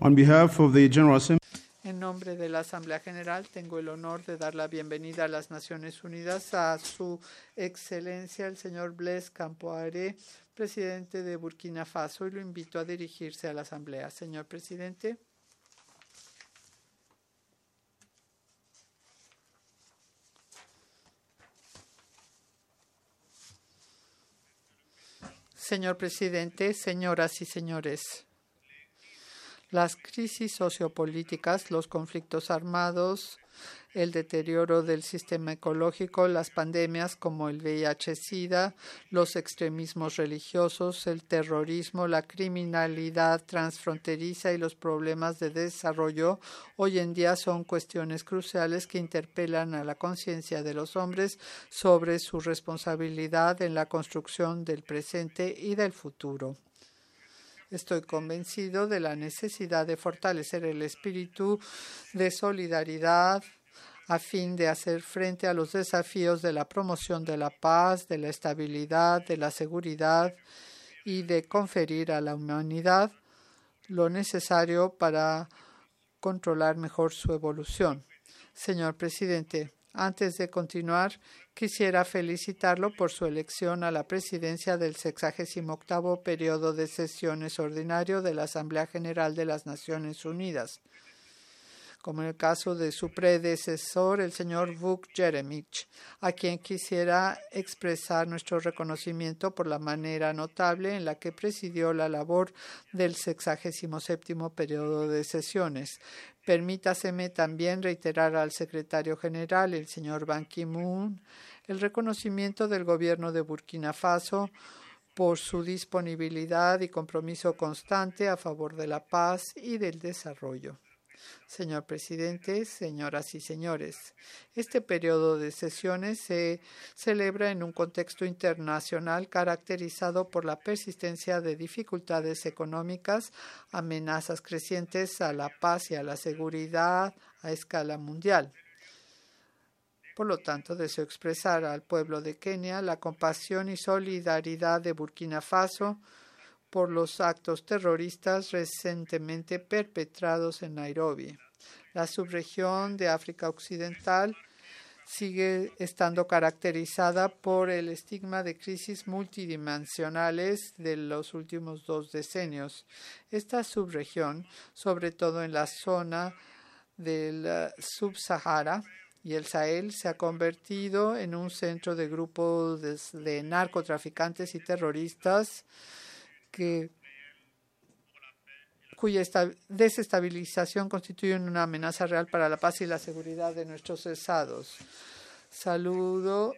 On behalf of the General Assembly, En nombre de la Asamblea General, tengo el honor de dar la bienvenida a las Naciones Unidas a Su Excelencia el señor Blaise Compaoré, presidente de Burkina Faso, y lo invito a dirigirse a la Asamblea. Señor presidente. Señor presidente, señoras y señores. Las crisis sociopolíticas, los conflictos armados, el deterioro del sistema ecológico, las pandemias como el VIH-Sida, los extremismos religiosos, el terrorismo, la criminalidad transfronteriza y los problemas de desarrollo hoy en día son cuestiones cruciales que interpelan a la conciencia de los hombres sobre su responsabilidad en la construcción del presente y del futuro. Estoy convencido de la necesidad de fortalecer el espíritu de solidaridad a fin de hacer frente a los desafíos de la promoción de la paz, de la estabilidad, de la seguridad y de conferir a la humanidad lo necesario para controlar mejor su evolución. Señor presidente, antes de continuar, quisiera felicitarlo por su elección a la presidencia del 68º periodo de sesiones ordinario de la Asamblea General de las Naciones Unidas, como en el caso de su predecesor, el señor Vuk Jeremic, a quien quisiera expresar nuestro reconocimiento por la manera notable en la que presidió la labor del 67º periodo de sesiones. Permítaseme también reiterar al secretario general, el señor Ban Ki-moon, el reconocimiento del gobierno de Burkina Faso por su disponibilidad y compromiso constante a favor de la paz y del desarrollo. Señor presidente, señoras y señores, este periodo de sesiones se celebra en un contexto internacional caracterizado por la persistencia de dificultades económicas, amenazas crecientes a la paz y a la seguridad a escala mundial. Por lo tanto, deseo expresar al pueblo de Kenia la compasión y solidaridad de Burkina Faso por los actos terroristas recientemente perpetrados en Nairobi. La subregión de África Occidental sigue estando caracterizada por el estigma de crisis multidimensionales de los últimos 2 decenios. Esta subregión, sobre todo en la zona del Sub-Sahara y el Sahel, se ha convertido en un centro de grupos de narcotraficantes y terroristas cuya desestabilización constituye una amenaza real para la paz y la seguridad de nuestros estados. Saludo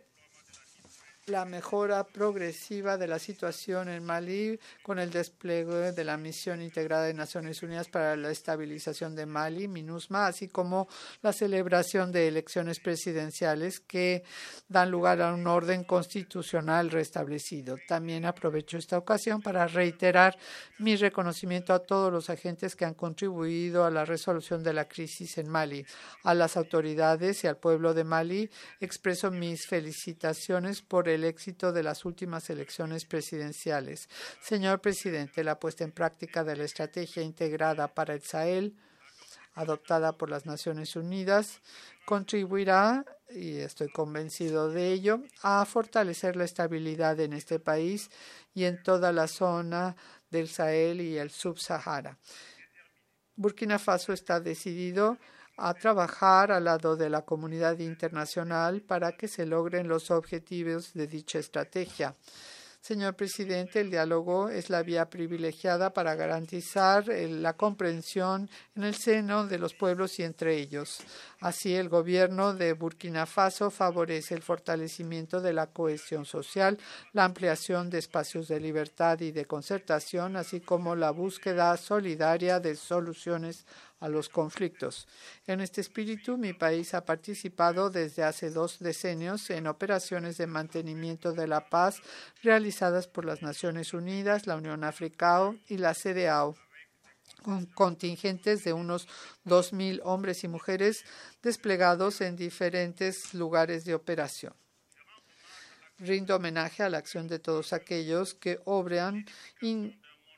la mejora progresiva de la situación en Mali con el despliegue de la Misión Integrada de Naciones Unidas para la Estabilización de Mali, MINUSMA, así como la celebración de elecciones presidenciales que dan lugar a un orden constitucional restablecido. También aprovecho esta ocasión para reiterar mi reconocimiento a todos los agentes que han contribuido a la resolución de la crisis en Mali. A las autoridades y al pueblo de Mali expreso mis felicitaciones por el éxito de las últimas elecciones presidenciales. Señor presidente, la puesta en práctica de la Estrategia Integrada para el Sahel, adoptada por las Naciones Unidas, contribuirá, y estoy convencido de ello, a fortalecer la estabilidad en este país y en toda la zona del Sahel y el Sub-Sahara. Burkina Faso está decidido a trabajar al lado de la comunidad internacional para que se logren los objetivos de dicha estrategia. Señor presidente, el diálogo es la vía privilegiada para garantizar la comprensión en el seno de los pueblos y entre ellos. Así, el gobierno de Burkina Faso favorece el fortalecimiento de la cohesión social, la ampliación de espacios de libertad y de concertación, así como la búsqueda solidaria de soluciones a los conflictos. En este espíritu, mi país ha participado desde hace 2 decenios en operaciones de mantenimiento de la paz realizadas por las Naciones Unidas, la Unión Africana y la CEDEAO, con contingentes de unos 2,000 hombres y mujeres desplegados en diferentes lugares de operación. Rindo homenaje a la acción de todos aquellos que obran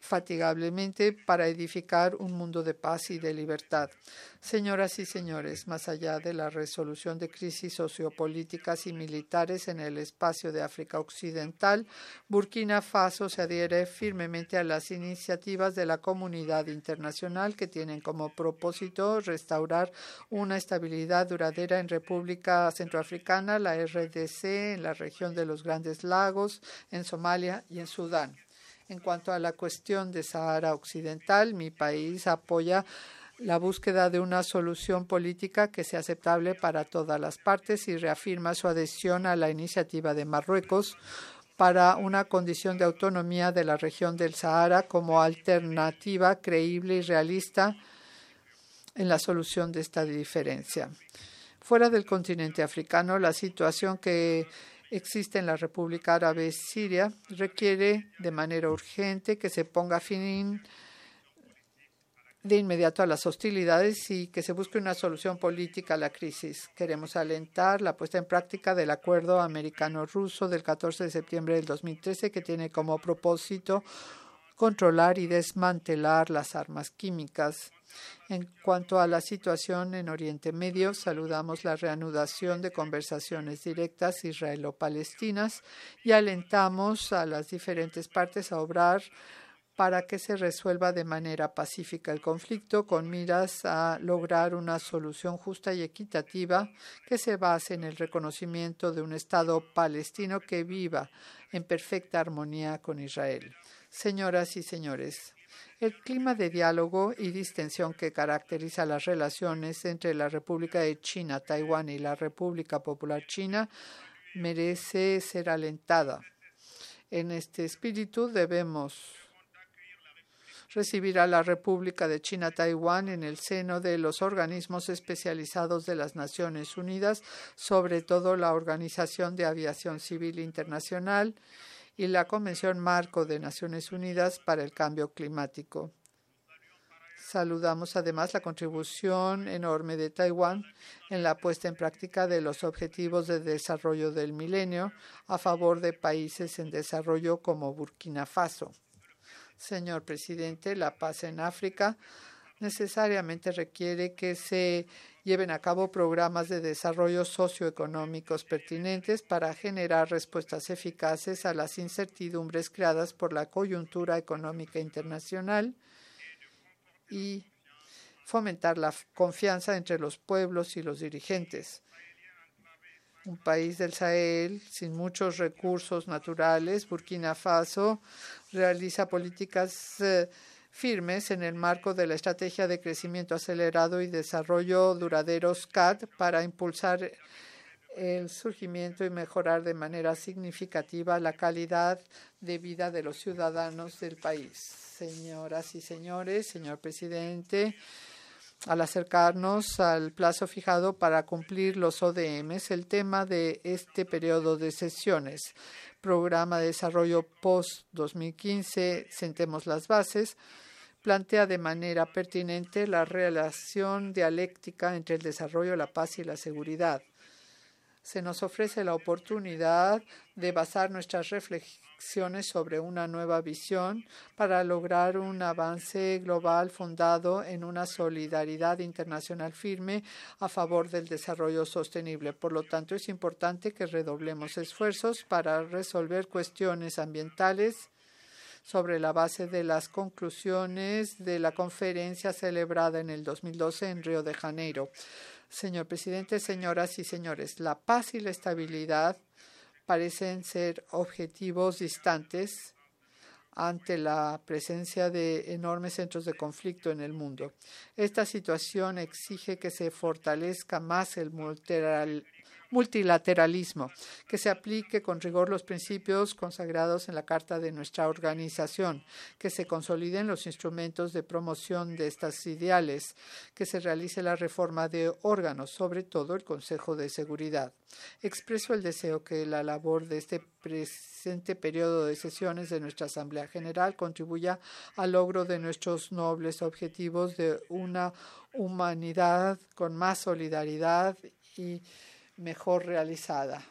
infatigablemente para edificar un mundo de paz y de libertad. Señoras y señores, más allá de la resolución de crisis sociopolíticas y militares en el espacio de África Occidental, Burkina Faso se adhiere firmemente a las iniciativas de la comunidad internacional que tienen como propósito restaurar una estabilidad duradera en República Centroafricana, la RDC, en la región de los Grandes Lagos, en Somalia y en Sudán. En cuanto a la cuestión de Sahara Occidental, mi país apoya la búsqueda de una solución política que sea aceptable para todas las partes y reafirma su adhesión a la iniciativa de Marruecos para una condición de autonomía de la región del Sahara como alternativa creíble y realista en la solución de esta diferencia. Fuera del continente africano, la situación que existe en la República Árabe Siria requiere de manera urgente que se ponga fin de inmediato a las hostilidades y que se busque una solución política a la crisis. Queremos alentar la puesta en práctica del acuerdo americano-ruso del 14 de septiembre del 2013 que tiene como propósito controlar y desmantelar las armas químicas. En cuanto a la situación en Oriente Medio, saludamos la reanudación de conversaciones directas israelo-palestinas y alentamos a las diferentes partes a obrar para que se resuelva de manera pacífica el conflicto con miras a lograr una solución justa y equitativa que se base en el reconocimiento de un Estado palestino que viva en perfecta armonía con Israel. Señoras y señores, el clima de diálogo y distensión que caracteriza las relaciones entre la República de China, Taiwán y la República Popular China merece ser alentada. En este espíritu debemos recibir a la República de China, Taiwán en el seno de los organismos especializados de las Naciones Unidas, sobre todo la Organización de Aviación Civil Internacional y la Convención Marco de Naciones Unidas para el Cambio Climático. Saludamos además la contribución enorme de Taiwán en la puesta en práctica de los Objetivos de Desarrollo del Milenio a favor de países en desarrollo como Burkina Faso. Señor presidente, la paz en África necesariamente requiere que se lleven a cabo programas de desarrollo socioeconómicos pertinentes para generar respuestas eficaces a las incertidumbres creadas por la coyuntura económica internacional y fomentar la confianza entre los pueblos y los dirigentes. Un país del Sahel sin muchos recursos naturales, Burkina Faso realiza políticas firmes en el marco de la Estrategia de Crecimiento Acelerado y Desarrollo Duradero SCAD para impulsar el surgimiento y mejorar de manera significativa la calidad de vida de los ciudadanos del país. Señoras y señores, señor presidente, al acercarnos al plazo fijado para cumplir los ODMs, el tema de este periodo de sesiones, Programa de Desarrollo Post-2015, Sentemos las Bases, plantea de manera pertinente la relación dialéctica entre el desarrollo, la paz y la seguridad. Se nos ofrece la oportunidad de basar nuestras reflexiones sobre una nueva visión para lograr un avance global fundado en una solidaridad internacional firme a favor del desarrollo sostenible. Por lo tanto, es importante que redoblemos esfuerzos para resolver cuestiones ambientales sobre la base de las conclusiones de la conferencia celebrada en el 2012 en Río de Janeiro. Señor presidente, señoras y señores, la paz y la estabilidad parecen ser objetivos distantes ante la presencia de enormes centros de conflicto en el mundo. Esta situación exige que se fortalezca más el multilateralismo, que se aplique con rigor los principios consagrados en la Carta de nuestra organización, que se consoliden los instrumentos de promoción de estas ideales, que se realice la reforma de órganos, sobre todo el Consejo de Seguridad. Expreso el deseo que la labor de este presente periodo de sesiones de nuestra Asamblea General contribuya al logro de nuestros nobles objetivos de una humanidad con más solidaridad y mejor realizada.